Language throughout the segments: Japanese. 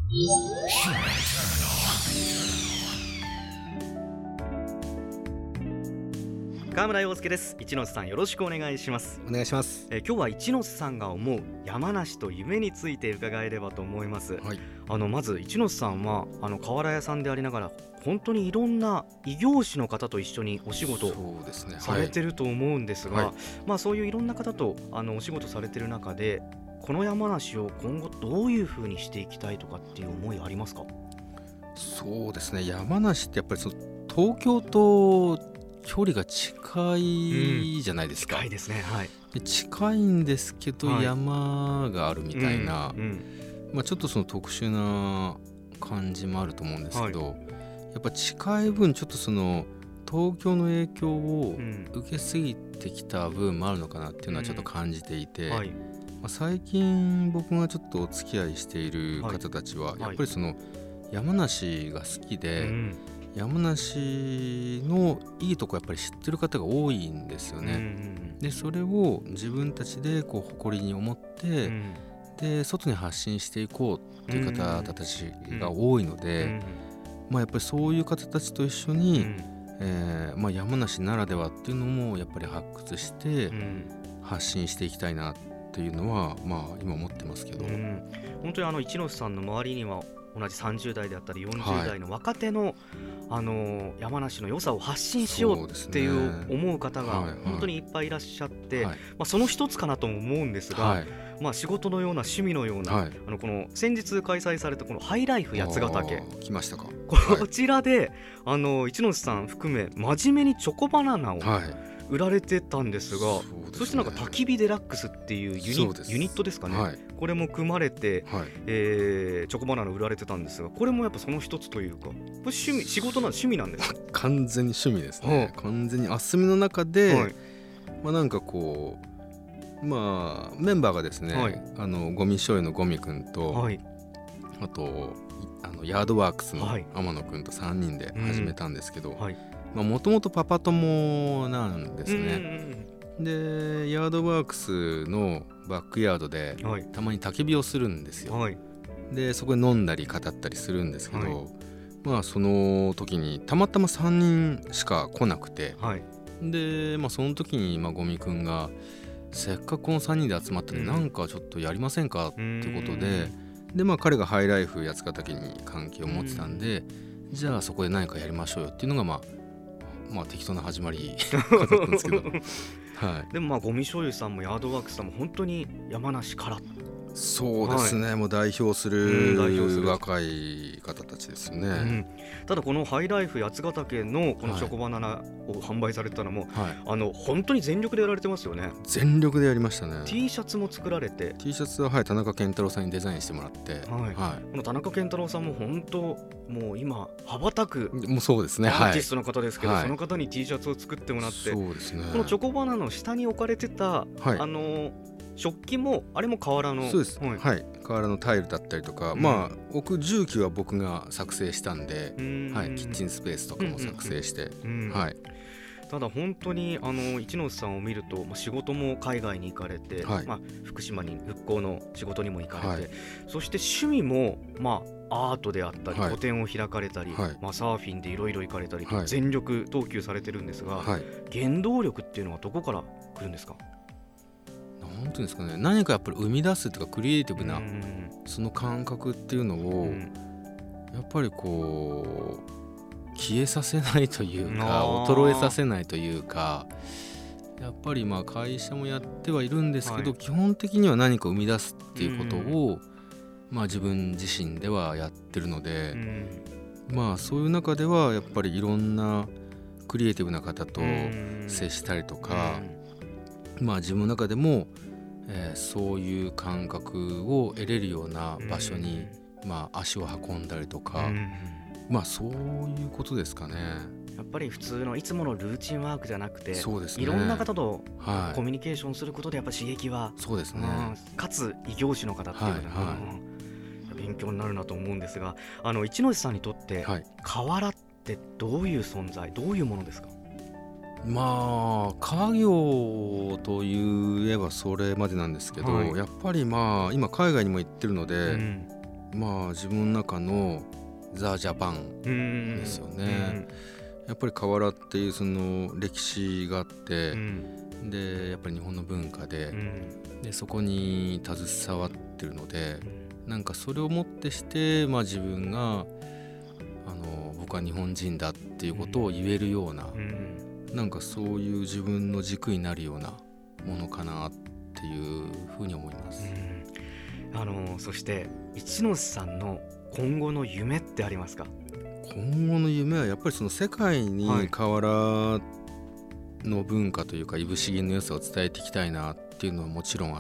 川村洋介です。一ノ瀬さん、よろしくお願いします。 お願いします。 今日は一ノ瀬さんが思う山梨と夢について伺えればと思います。 はい、 まず一ノ瀬さんは瓦屋さんでありながら本当にいろんな異業種の方と一緒にお仕事をされてると思うんですが、そういういろんな方とお仕事されてる中で、この山梨を今後どういう風にしていきたいとかっていう思いありますか？ そうですね、山梨ってやっぱり東京と距離が近いじゃないですか。 近いですね。はい。 で近いんですけど、山があるみたいな、ちょっと特殊な感じもあると思うんですけど、やっぱ近い分ちょっと東京の影響を受けすぎてきた部分もあるのかなっていうのはちょっと感じていて、最近僕がちょっとお付き合いしている方たちはやっぱり山梨が好きで、山梨のいいとこやっぱり知ってる方が多いんですよね。でそれを自分たちで誇りに思って、で外に発信していこうっていう方たちが多いので、やっぱりそういう方たちと一緒に、山梨ならではっていうのもやっぱり発掘して発信していきたいなっていうのは、今思ってますけど、 本当に一ノ瀬さんの周りには同じ30代であったり40代の若手の、山梨の良さを発信しようっていう思う方が本当にいっぱいいらっしゃって、その一つかなとも思うんですが、仕事のような趣味のような、この先日開催されたこのハイライフ八ヶ岳、 来ましたか。 こちらで、一ノ瀬さん含め真面目にチョコバナナを売られてたんですが、そして焚き火デラックスっていうユニットですかね、これも組まれて、チョコバナナ売られてたんですが、これもやっぱその一つというか、これ仕事な趣味なんですか？ 完全に趣味ですね。完全に遊びの中で、なんかメンバーがですね、ゴミ醤油のゴミくんと、あとヤードワークスの天野くんと3人で始めたんですけど、もともとパパ友なんですね。でヤードワークスのバックヤードでたまに焚き火をするんですよ。でそこで飲んだり語ったりするんですけど、その時にたまたま3人しか来なくて、で、その時にゴミくんがせっかくこの3人で集まったんで、なんかちょっとやりませんかってことで、彼がハイライフ八ヶ岳に関係を持ってたんで、じゃあそこで何かやりましょうよっていうのが適当な始まりだったんですけどでもゴミ醤油さんもヤードワークスさんも本当に山梨からそうですね、もう代表する若い方たちですよね。 ただこのハイライフ八ヶ岳のこのチョコバナナを販売されたのも、本当に全力でやられてますよね。 全力でやりましたね。 T シャツも作られて、 T シャツは、田中健太郎さんにデザインしてもらって、 この田中健太郎さんも本当もう今羽ばたくそうですね、 アーティストの方ですけど、その方に T シャツを作ってもらって、 そうですね、 このチョコバナナの下に置かれてた、食器もあれも瓦の、 そうです、瓦のタイルだったりとか、置く重機は僕が作成したんで、キッチンスペースとかも作成して、 ただ本当に一ノ瀬さんを見ると、仕事も海外に行かれて、福島に復興の仕事にも行かれて、そして趣味もアートであったり、個展を開かれたり、サーフィンでいろいろ行かれたり、全力投球されてるんですが、原動力っていうのはどこから来るんですか？ なんていうんですかね、何かやっぱり生み出すというかクリエイティブなその感覚っていうのをやっぱり消えさせないというか衰えさせないというか、やっぱり会社もやってはいるんですけど、基本的には何か生み出すっていうことを自分自身ではやってるので、そういう中ではやっぱりいろんなクリエイティブな方と接したりとか、自分の中でもそういう感覚を得れるような場所に足を運んだりとか、そういうことですかね。 やっぱり普通のいつものルーチンワークじゃなくて、 そうですね、 いろんな方とコミュニケーションすることでやっぱ刺激は、 そうですね、 かつ異業種の方っていうのは、勉強になるなと思うんですが、一ノ瀬さんにとって瓦ってどういう存在、どういうものですか？ 家業といえばそれまでなんですけど、やっぱり今海外にも行ってるので、 自分の中のザ・ジャパンですよね。やっぱり河原っていうその歴史があって、でやっぱり日本の文化で、でそこに携わってるので、なんかそれをもってして、自分が僕は日本人だっていうことを言えるような、なんかそういう自分の軸になるようなものかなっていうふうに思います。 そして一ノ瀬さんの今後の夢ってありますか？ 今後の夢はやっぱりその世界に河原の文化というかいぶし銀の良さを伝えていきたいなっていうのはもちろんあって、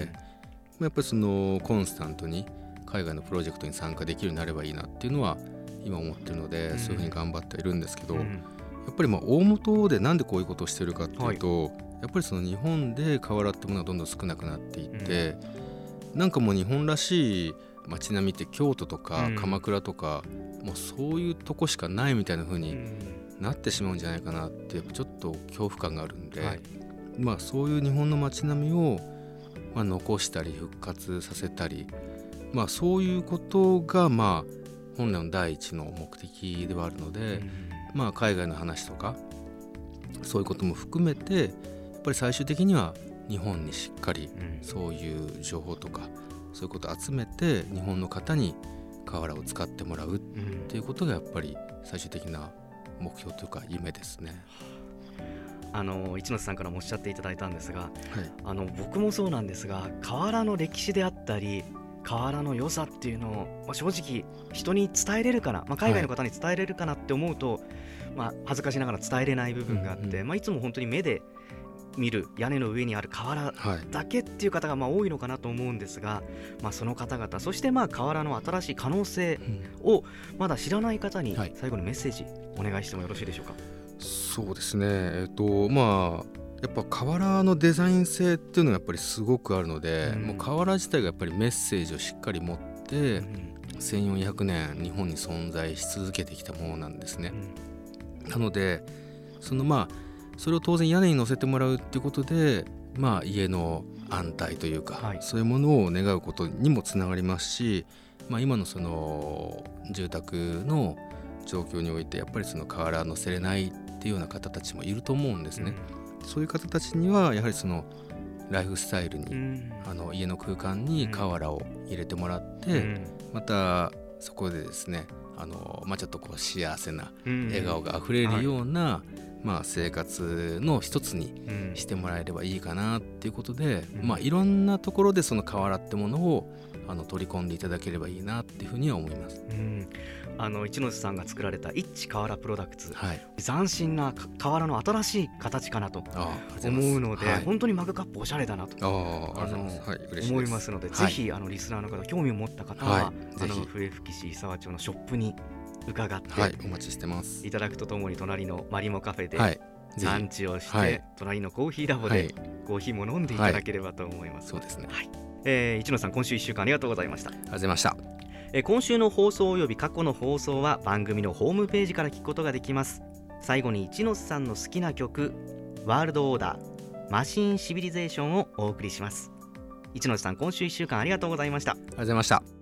やっぱりそのコンスタントに海外のプロジェクトに参加できるようになればいいなっていうのは今思ってるので、そういうふうに頑張っているんですけど、やっぱり大元でなんでこういうことをしてるかっていうと、やっぱりその日本で河原ってものがどんどん少なくなっていって、なんかもう日本らしい街並みって京都とか鎌倉とか、もうそういうとこしかないみたいな風になってしまうんじゃないかなってちょっと恐怖感があるんで、そういう日本の街並みを残したり復活させたり、そういうことが本来の第一の目的ではあるので、海外の話とかそういうことも含めてやっぱり最終的には日本にしっかりそういう情報とかそういうことを集めて日本の方に河原を使ってもらうっていうことがやっぱり最終的な目標というか夢ですね。 一ノ瀬さんからもおっしゃっていただいたんですが、僕もそうなんですが、河原の歴史であったり河原の良さっていうのを、正直人に伝えれるかな、海外の方に伝えれるかなって思うと、恥ずかしながら伝えれない部分があって、いつも本当に目で見る屋根の上にある河原だけっていう方が多いのかなと思うんですが、その方々、そして河原の新しい可能性をまだ知らない方に最後にメッセージお願いしてもよろしいでしょうか？ そうですね、やっぱ河原のデザイン性っていうのがやっぱりすごくあるので、もう河原自体がやっぱりメッセージをしっかり持って、1400年日本に存在し続けてきたものなんですね。なのでそれを当然屋根に乗せてもらうっていうことで、家の安泰というか、そういうものを願うことにもつながりますし、今のその住宅の状況においてやっぱりその河原乗せれないっていうような方たちもいると思うんですね。そういう方たちにはやはりそのライフスタイルに、家の空間に河原を入れてもらって、またそこでですねちょっと幸せな笑顔があふれるような、生活の一つにしてもらえればいいかなっていうことで、いろんなところでその河原ってものを取り込んでいただければいいなっていうふうには思います。 一ノ瀬さんが作られた一河原プロダクツ、斬新な河原の新しい形かなと思うので、本当にマグカップおしゃれだなと思いますので、ぜひリスナーの方興味を持った方は笛吹市伊沢町のショップに伺ってお待ちしてますいただくとともに、隣のマリモカフェでランチをして、隣のコーヒーラボでコーヒーも飲んでいただければと思います。 そうですね。 一ノ瀬さん、今週1週間ありがとうございました。 ありがとうございました。 今週の放送および過去の放送は番組のホームページから聞くことができます。最後に一ノ瀬さんの好きな曲、ワールドオーダーマシンシビリゼーションをお送りします。一ノ瀬さん、今週1週間ありがとうございました。 ありがとうございました。